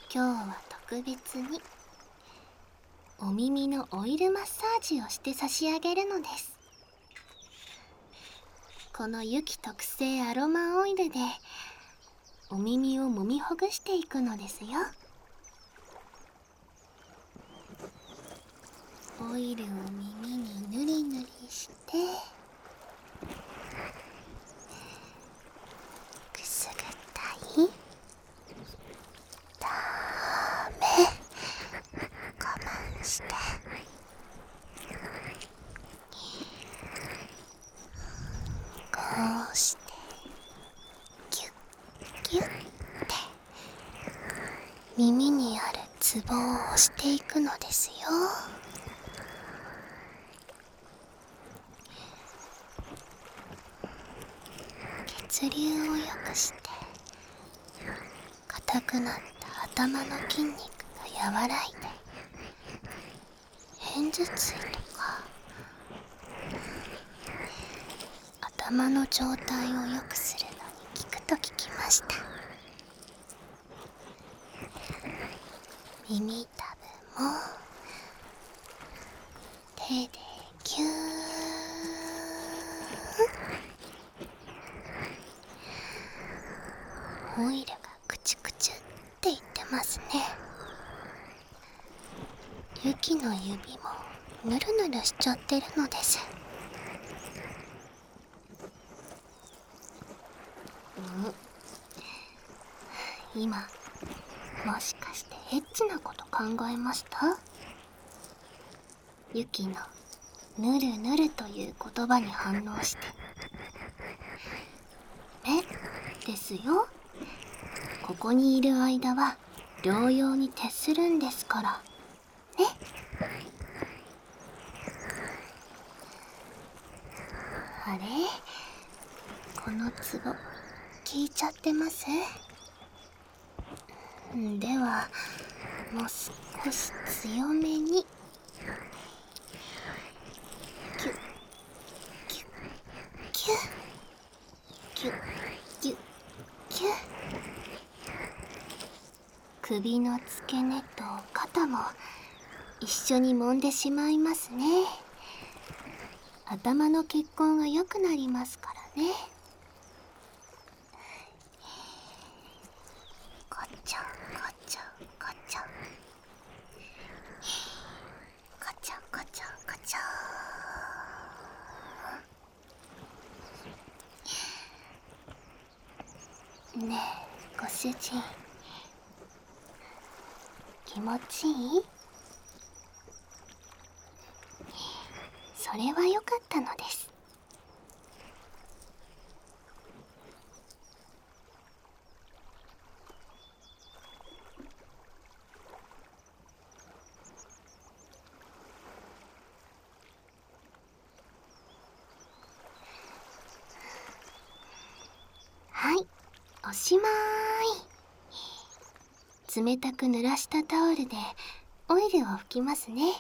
今日は特別にお耳のオイルマッサージをして差し上げるのです。この雪特製アロマオイルでお耳を揉みほぐしていくのですよ。オイルを耳にぬりぬりしてくすぐったい？ダメ、我慢して。こうしてギュッギュッて耳にあるツボを押していくのですよ。血流を良くして硬くなった頭の筋肉が和らいで、片頭痛とか頭の状態を良くするのに効くと聞きました。耳たぶも手でギュー、オイルがクチュクチュって言ってますね。ユキの指もヌルヌルしちゃってるのです。今もしかしてエッチなこと考えました？ユキのぬるぬるという言葉に反応して。ですよ。ここにいる間は療養に徹するんですからね。あれ、このツボ効いちゃってます？ではもう少し強めにキュッキュッキュッキュッキュッキュッ。首の付け根と肩も一緒に揉んでしまいますね。頭の血行が良くなりますからね。こちょこちょこちょこちょこちょこちょ。ねえご主人、気持ちいい？それは良かったのです。はい、おしまーい。冷たく濡らしたタオルでオイルを拭きますね。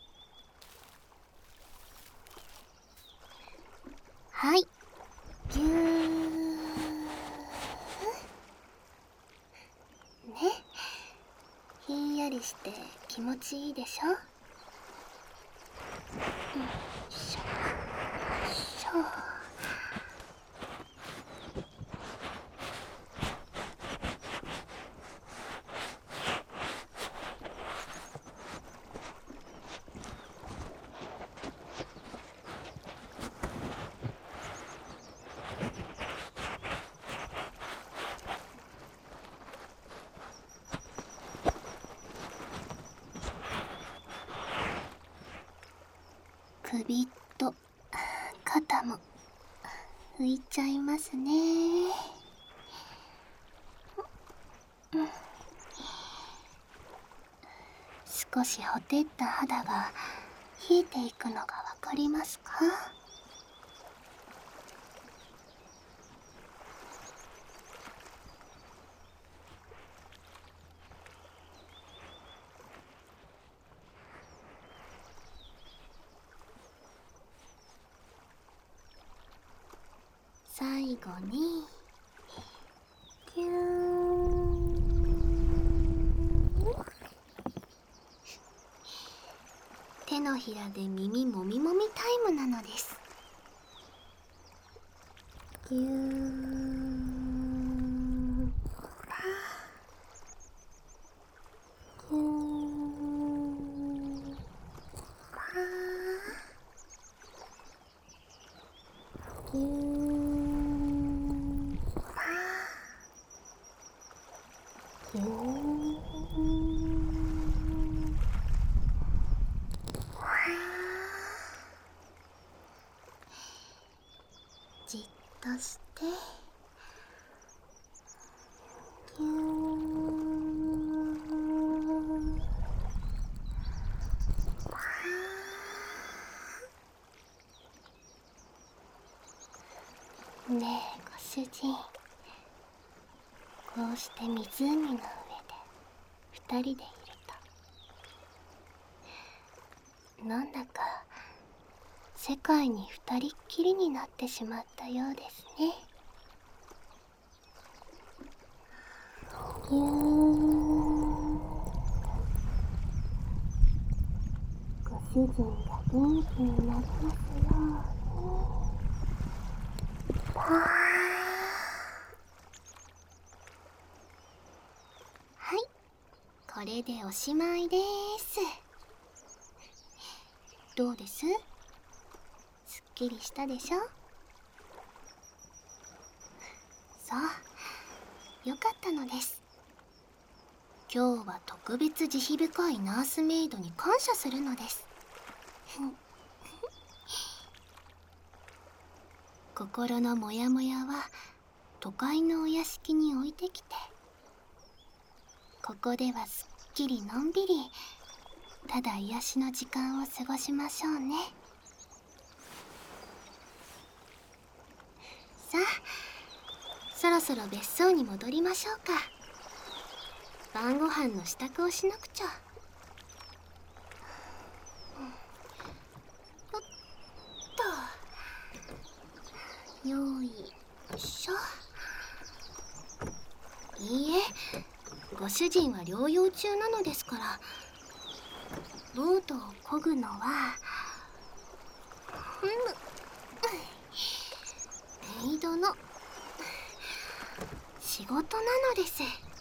はい、ぎゅー。ね、ひんやりして気持ちいいでしょ。よいしょよいしょ。首と肩も拭いちゃいますね。少しほてった肌が冷えていくのがわかりますか？最後にぎゅーん。 手のひらで耳もみもみタイムなのです。ぎゅーん、パー、ぎゅーん、パー、ぎゅーん、パー、ぎゅーん、パー。じっとして、ぎゅーん、パー。ねえご主人、こうして湖の上で二人でいると、なんだか世界に二人っきりになってしまったようですね。ぎゅーん、ご主人が元気になりますように。パー。はい、これでおしまいです。どうです？すっきりしたでしょ？そう、よかったのです。今日は特別慈悲深いナースメイドに感謝するのです。心のモヤモヤは都会のお屋敷に置いてきて、ここではすっきりのんびり、ただ癒しの時間を過ごしましょうね。さあ、そろそろ別荘に戻りましょうか。晩ご飯の支度をしなくちゃ。おっと、よいしょ。いいえ、ご主人は療養中なのですから。ボートを漕ぐのはメイドの仕事なのです。